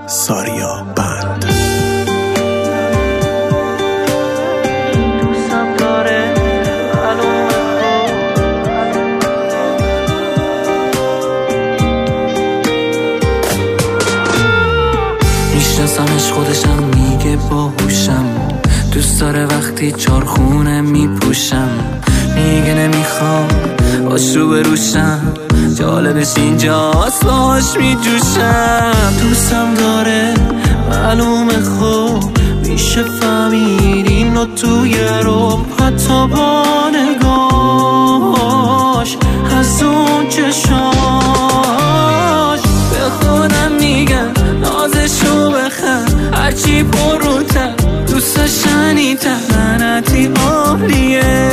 ساریا بند. میشناسمش خودشم میگه باهوشم، دوست داره وقتی چارخونه میپوشم، میگه نمیخوام آشو بروشم، جالبش اینجاست باهاش میجوشم. دوستم داره معلومه خوب میشه فهمید اینو توی رو، حتی با نگاهش از اون چشاش. به خودم میگم نازشو بخر هرچی پروتر، دوستش شنیدم لعنتی عالیه،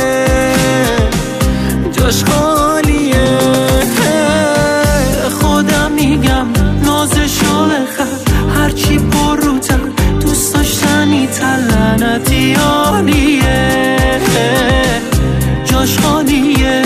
جاش خالیه. خودم میگم نازشو بخر هرچی پروتر، دوست داشتنی تر لعنتی عالیه، جاش خالیه.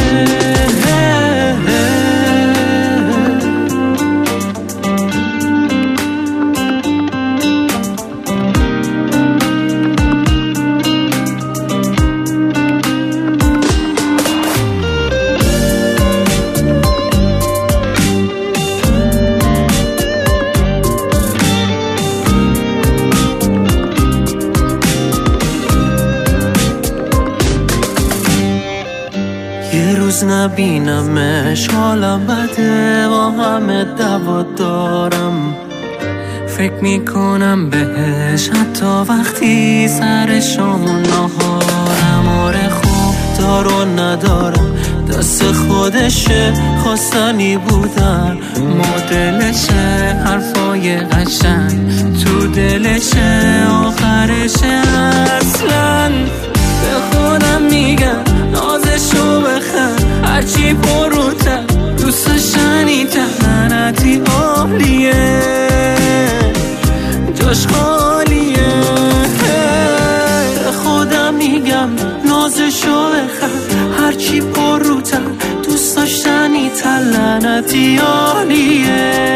یه روز نبینمش حالم بده، با همه دعوا دارم، فکر میکنم بهش حتی وقتی سر شام و نهارم. آره خوب دار و ندارم دست خودشه، خواستنی بودن مدلشه، حرفای قشنگ تو دلشه، آخرشه اصلا. به خودم میگم نازشو بخر هرچی پروتر، دوستش شنیدم لعنتی عالیه، جاش خالیه. خودم میگم نازشو بخر هرچی پروتر، دوست داشتنی تر لعنتی عالیه،